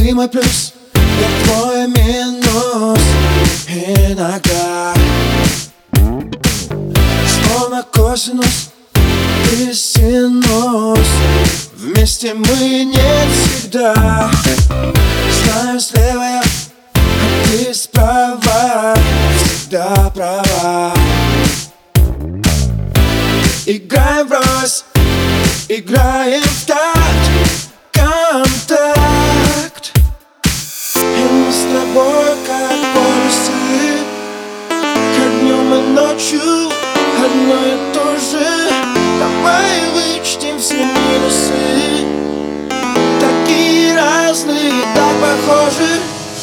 Ты мой плюс, я твой минус. Иногда словно косинус и синус. Вместе мы не всегда. Знаю, слева я, а ты справа. Всегда права. Играем врозь, играем в такт, контакт. И мы с тобой как полюсы, как днем и ночью одно и то же. Давай вычтем все минусы, такие разные, так похожи.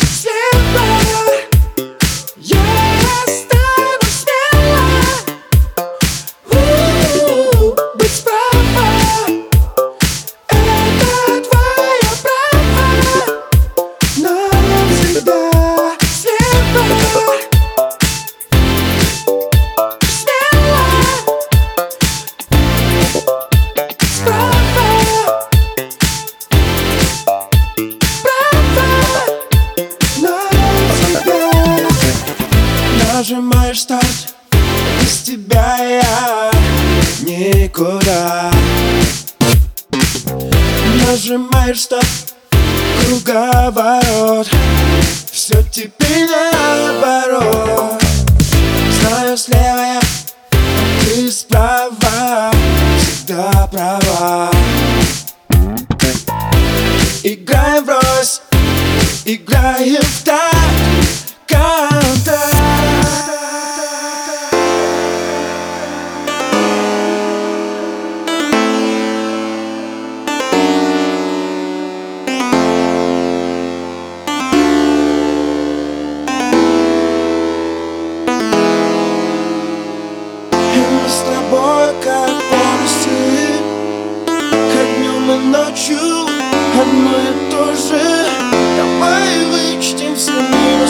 Нажимаешь старт, без тебя я никуда. Нажимаешь стоп, круговорот, все теперь наоборот. Знаю, слева я, а ты справа. Всегда права. Играем врозь, играем в такт, контакт. С тобой как полюсы, как днем и ночью одно и то же. Давай вычтем все минусы.